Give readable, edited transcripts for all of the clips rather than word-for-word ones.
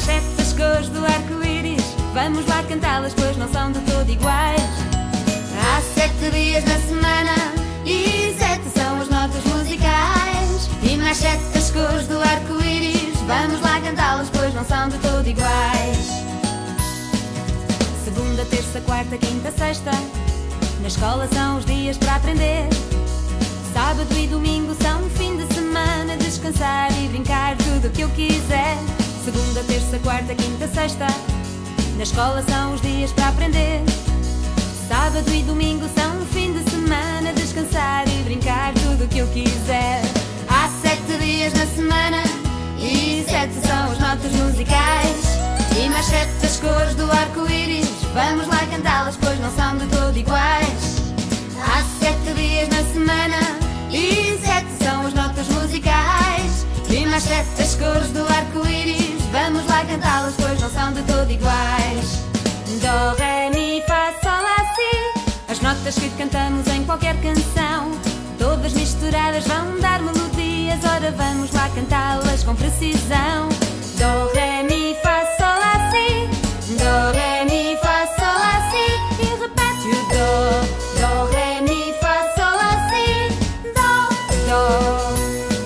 mais sete as cores do arco-íris. Vamos lá cantá-las, pois não são de todo iguais. Há 7 dias na semana e 7 são as notas musicais. E mais 7 as cores do arco-íris. Vamos lá cantá-las, pois não são de todo iguais. Segunda, terça, quarta, quinta, sexta. Na escola são os dias para aprender. Sábado e domingo são um fim de semana. Descansar e brincar tudo o que eu quiser. Segunda, terça, quarta, quinta, sexta. Na escola são os dias para aprender. Sábado e domingo são um fim de semana. Descansar e brincar tudo o que eu quiser. Há 7 dias na semana e 7 são as notas musicais. E mais 7 as cores do arco-íris. Vamos lá cantá-las, pois não são de todo iguais. Há 7 dias na semana e 7 são as notas musicais. E mais 7 as cores do arco-íris. Vamos lá cantá-las, pois não são de todo iguais. Dó, ré, mi, fá, sol, lá, si. As notas que cantamos em qualquer canção, todas misturadas vão dar melodias. Ora vamos lá cantá-las com precisão. Dó, ré, mi, fá, sol, lá, si. Dó, ré, mi, fá, sol, lá, si. E repete o dó. Dó, ré, mi, fá, sol, lá, si. Dó, dó.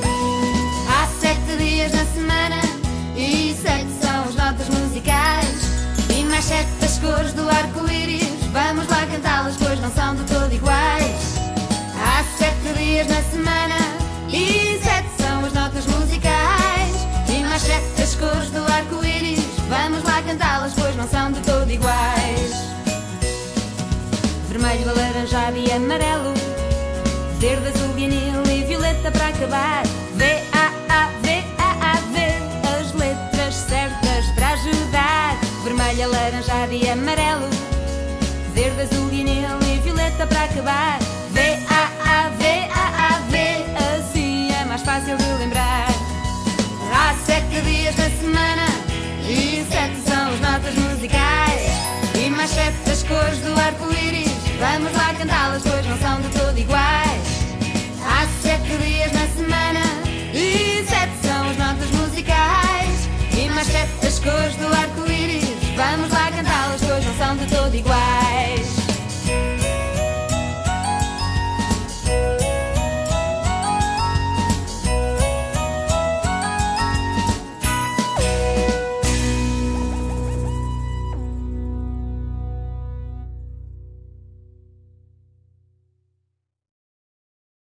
Há 7 dias na semana e 7 são as notas musicais. E mais 7 as cores do arco-íris. Vamos lá cantá-las, pois não são de todo iguais. Há 7 dias na semana e 7 são as notas musicais. E mais 7 as cores do arco-íris. Vamos lá cantá-las, pois não são de todo iguais. Vermelho, alaranjado e amarelo. Verde, azul, vinil e violeta para acabar. V-A-A-V-A-A-V. As letras certas para ajudar. Vermelho, alaranjado e amarelo. Verde, azul, vinil e violeta para acabar. V-A-A-V-A-A-V. Assim é mais fácil de lembrar. Há 7 dias na semana e 7 são as notas musicais. E mais 7 as cores do arco-íris. Vamos lá cantá-las, pois não são de todo iguais. Há 7 dias